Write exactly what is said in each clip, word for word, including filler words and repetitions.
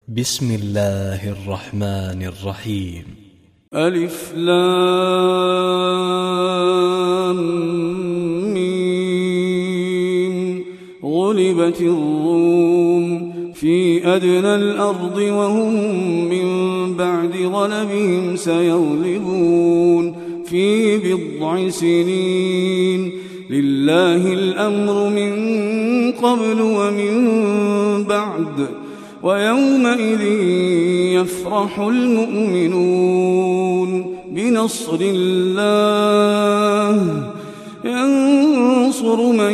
بسم الله الرحمن الرحيم. ألف لام ميم. غلبت الروم في أدنى الأرض وهم من بعد غلبهم سيغلبون في بضع سنين. لله الأمر من قبل ومن بعد ويومئذ يفرح المؤمنون بنصر الله ينصر من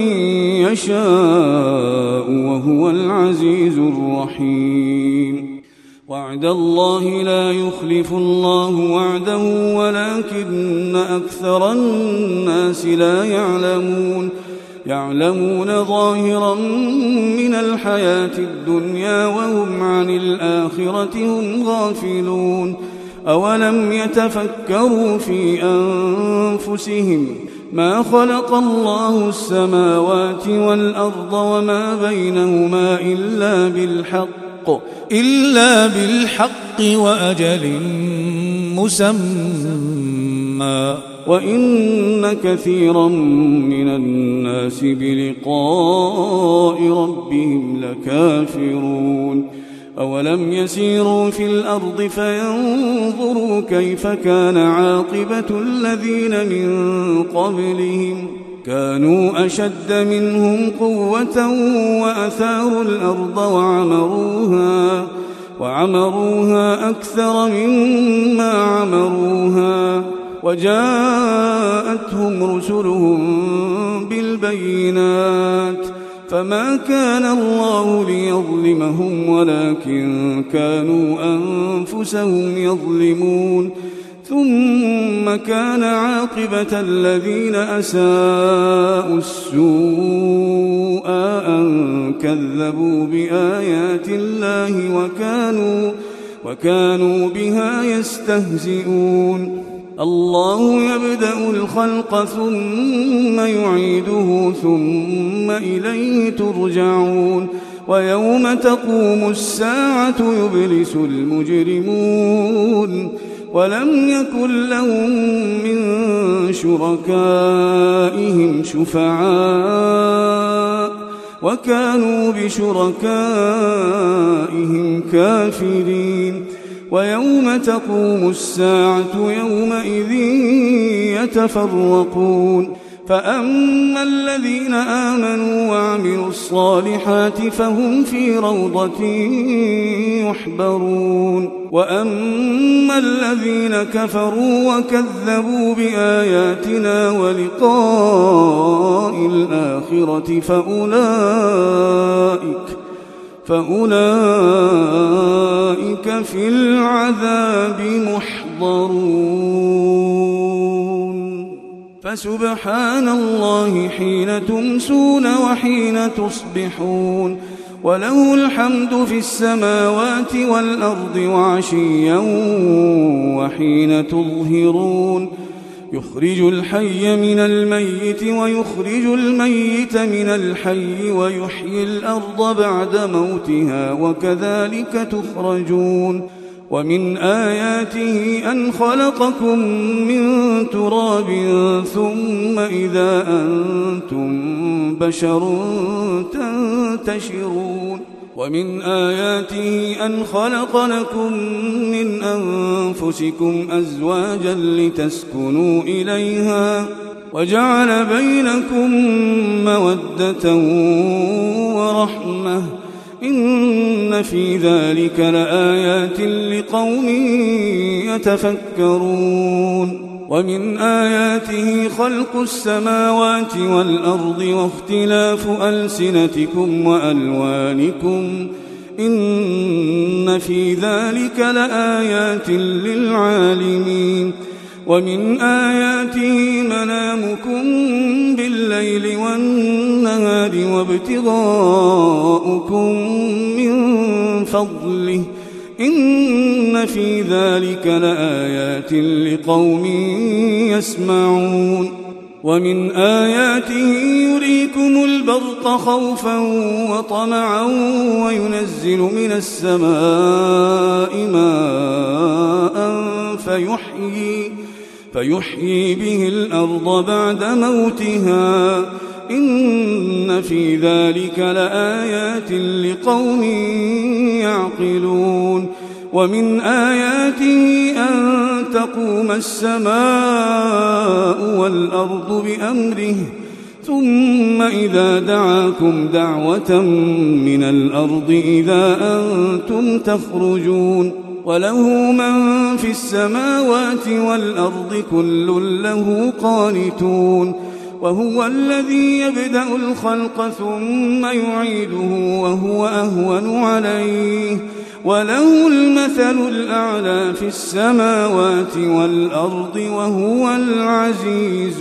يشاء وهو العزيز الرحيم. وعد الله لا يخلف الله وعده ولكن أكثر الناس لا يعلمون يعلمون ظاهرا من الحياة الدنيا وهم عن الآخرة هم غافلون. أولم يتفكروا في أنفسهم ما خلق الله السماوات والأرض وما بينهما إلا بالحق إلا بالحق وأجل مسمى وإن كثيرا من الناس بلقاء ربهم لكافرون. أولم يسيروا في الأرض فينظروا كيف كان عاقبة الذين من قبلهم كانوا أشد منهم قوة وأثاروا الأرض وعمروها وعمروها أكثر مما عمروها وجاءتهم رسلهم بالبينات فما كان الله ليظلمهم ولكن كانوا أنفسهم يظلمون. ثم كان عاقبة الذين أساءوا السوء أن كذبوا بآيات الله وكانوا, وكانوا بها يستهزئون. الله يبدأ الخلق ثم يعيده ثم إليه ترجعون. ويوم تقوم الساعة يبلس المجرمون ولم يكن لهم من شركائهم شفعاء وكانوا بشركائهم كافرين. ويوم تقوم الساعة يومئذ يتفرقون فأما الذين آمنوا وعملوا الصالحات فهم في روضة يحبرون. وأما الذين كفروا وكذبوا بآياتنا ولقاء الآخرة فأولئك فأولئك في العذاب محضرون. فسبحان الله حين تمسون وحين تصبحون وله الحمد في السماوات والأرض وعشيا وحين تظهرون. يخرج الحي من الميت ويخرج الميت من الحي ويحيي الأرض بعد موتها وكذلك تخرجون. ومن آياته أن خلقكم من تراب ثم إذا أنتم بشر تنتشرون. ومن آياته أن خلق لكم من أنفسكم أزواجا لتسكنوا إليها وجعل بينكم مودة ورحمة إن في ذلك لآيات لقوم يتفكرون. ومن آياته خلق السماوات والأرض واختلاف ألسنتكم وألوانكم إن في ذلك لآيات للعالمين. ومن آياته منامكم بالليل والنهار وابتغاؤكم من فضله إن في ذلك لآيات لقوم يسمعون. ومن آياته يريكم البرق خوفا وطمعا وينزل من السماء ماء فيحيي, فيحيي به الأرض بعد موتها إن في ذلك لآيات لقوم يعقلون. ومن آياته أن تقوم السماء والأرض بأمره ثم إذا دعاكم دعوة من الأرض إذا أنتم تخرجون. وله من في السماوات والأرض كل له قانتون. وهو الذي يبدأ الخلق ثم يعيده وهو أهون عليه وله المثل الأعلى في السماوات والأرض وهو العزيز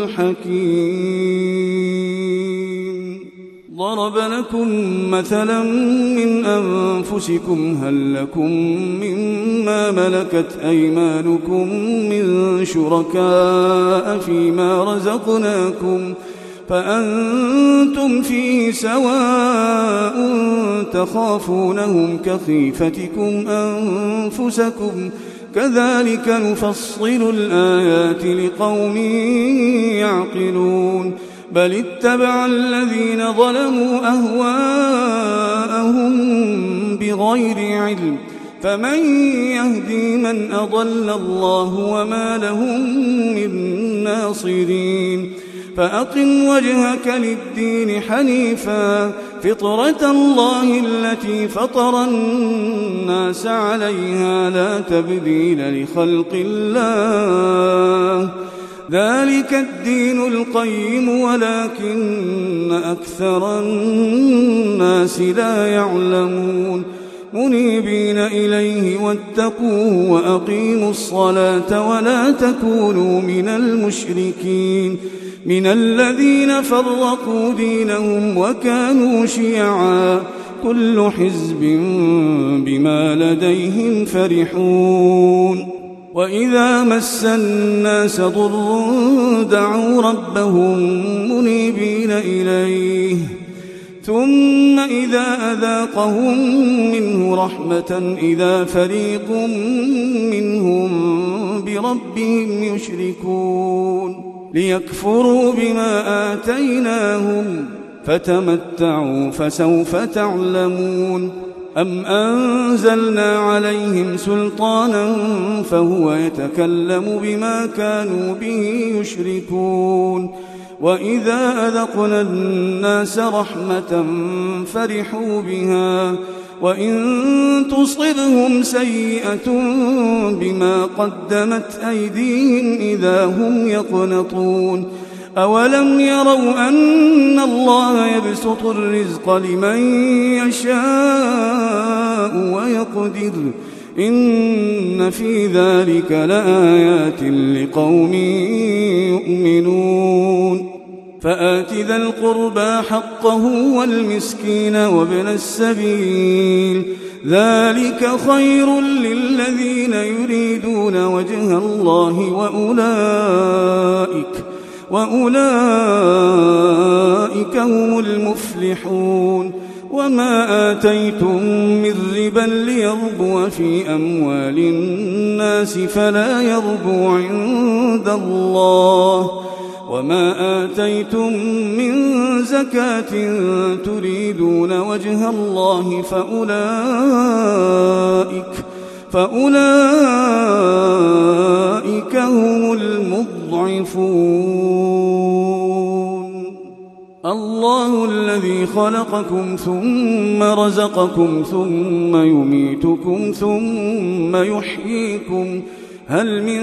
الحكيم. ضرب لكم مثلا من أنفسكم هل لكم مما ملكت أيمانكم من شركاء فيما رزقناكم فأنتم فيه سواء تخافونهم كخيفتكم أنفسكم كذلك نفصل الآيات لقوم يعقلون. بل اتبع الذين ظلموا أهواءهم بغير علم فمن يهدي من أضل الله وما لهم من ناصرين. فأقم وجهك للدين حنيفا فطرة الله التي فطر الناس عليها لا تبديل لخلق الله ذلك الدين القيم ولكن أكثر الناس لا يعلمون. منيبين إليه واتقوه وأقيموا الصلاة ولا تكونوا من المشركين من الذين فرقوا دينهم وكانوا شيعا كل حزب بما لديهم فرحون. وإذا مس الناس ضر دعوا ربهم منيبين إليه ثم إذا أذاقهم منه رحمة إذا فريق منهم بربهم يشركون ليكفروا بما آتيناهم فتمتعوا فسوف تعلمون. أم أنزلنا عليهم سلطانا فهو يتكلم بما كانوا به يشركون. وإذا أذقنا الناس رحمة فرحوا بها وإن تصبهم سيئة بما قدمت أيديهم إذا هم يقنطون. أولم يروا أن الله يبسط الرزق لمن يشاء ويقدر إن في ذلك لآيات لقوم يؤمنون. فآت ذا القربى حقه والمسكين وابن السبيل ذلك خير للذين يريدون وجه الله وأولئك وأولئك هم المفلحون. وما آتيتم من ربا ليربو في أموال الناس فلا يربو عند الله وما آتيتم من زكاة تريدون وجه الله فأولئك فأولئك هم المضعفون. الله الذي خلقكم ثم رزقكم ثم يميتكم ثم يحييكم هل من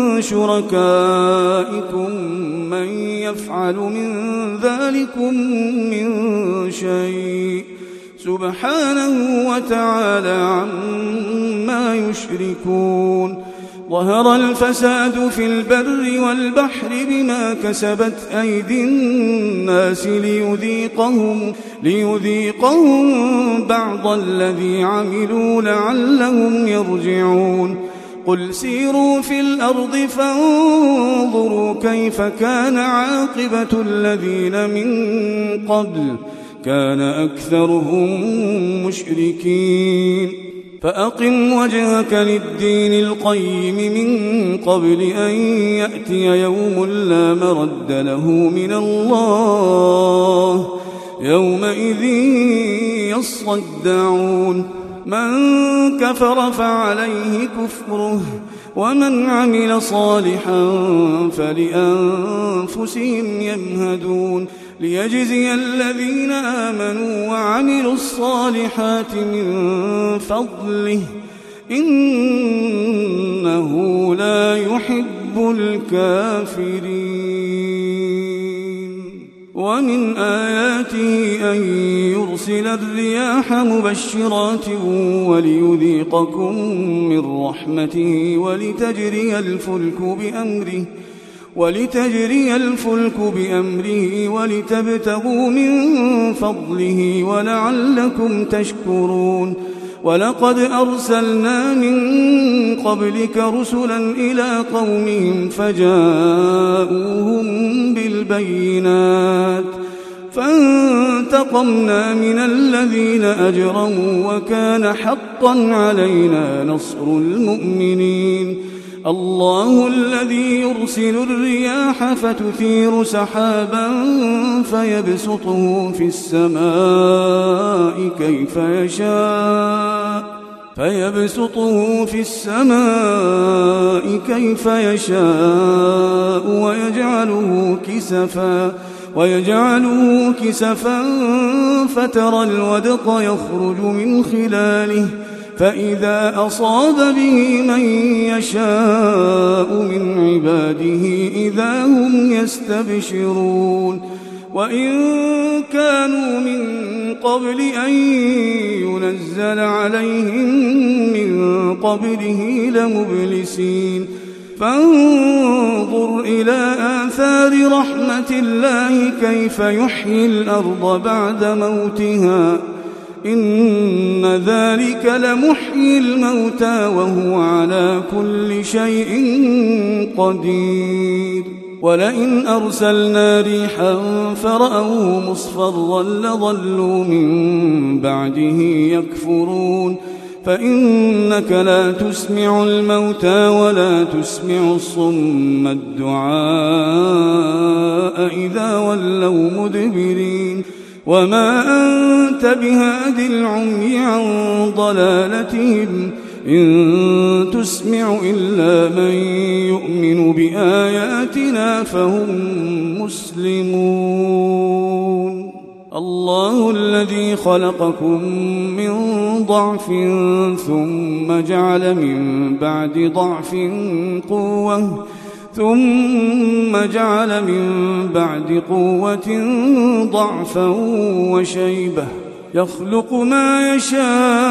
شركائكم من يفعل من ذلكم من شيء سبحانه وتعالى عما يشركون. ظهر الفساد في البر والبحر بما كسبت أيدي الناس ليذيقهم, ليذيقهم بعض الذي عملوا لعلهم يرجعون. قل سيروا في الأرض فانظروا كيف كان عاقبة الذين من قبل كان أكثرهم مشركين فأقم وجهك للدين القيم من قبل أن يأتي يوم لا مرد له من الله يومئذ يصدعون من كفر فعليه كفره ومن عمل صالحا فلأنفسهم يمهدون ليجزي الذين آمنوا وعملوا الصالحات من فضله إنه لا يحب الكافرين ومن آياته أن يرسل الرياح مبشرات وليذيقكم من رحمته ولتجري الفلك بأمره ولتجري الفلك بأمره ولتبتغوا من فضله ولعلكم تشكرون ولقد أرسلنا من قبلك رسلا إلى قومهم فجاءوهم بالبينات فانتقمنا من الذين أجرموا وكان حقا علينا نصر المؤمنين الله الذي يرسل الرياح فتثير سحابا فيبسطه في السماء كيف يشاء فيبسطه في السماء كيف يشاء ويجعله كسفا ويجعله كسفا فترى الودق يخرج من خلاله فإذا أصاب به من يشاء من عباده إذا هم يستبشرون وإن كانوا من قبل أن ينزل عليهم من قبله لمبلسين فانظر إلى آثار رحمة الله كيف يحيي الأرض بعد موتها إن ذلك لمحيي الموتى وهو على كل شيء قدير ولئن أرسلنا ريحا فرأوه مصفرا لظلوا من بعده يكفرون فإنك لا تسمع الموتى ولا تسمع الصم الدعاء إذا ولوا مدبرين وما أنت بهاد العمي عن ضلالتهم إن تسمع إلا من يؤمن بآياتنا فهم مسلمون الله الذي خلقكم من ضعف ثم جعل من بعد ضعف قوة ثم جعل من بعد قوة ضعفا وشيبة يخلق ما يشاء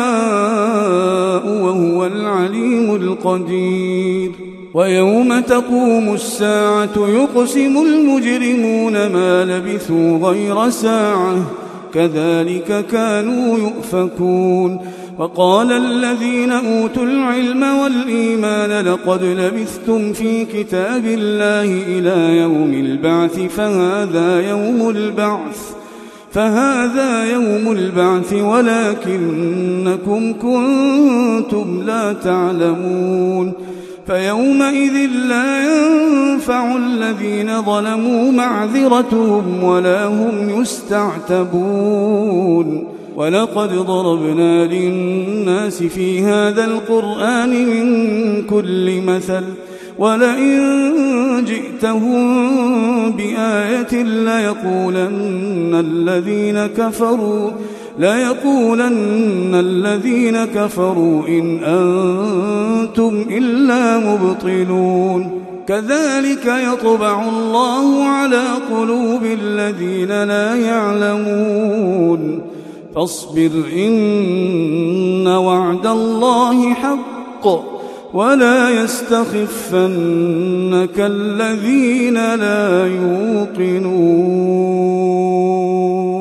وهو العليم القدير ويوم تقوم الساعة يقسم المجرمون ما لبثوا غير ساعة كذلك كانوا يؤفكون وقال الذين أوتوا العلم والإيمان لقد لبثتم في كتاب الله إلى يوم البعث فهذا يوم البعث فهذا يوم البعث ولكنكم كنتم لا تعلمون فيومئذ لا ينفع الذين ظلموا معذرتهم ولا هم يستعتبون ولقد ضربنا للناس في هذا القرآن من كل مثل ولئن جئتهم بآية ليقولن الذين كفروا ليقولن الذين كفروا إن أنتم إلا مبطلون كذلك يطبع الله على قلوب الذين لا يعلمون فاصبر إن وعد الله حق ولا يستخفنك الذين لا يوقنون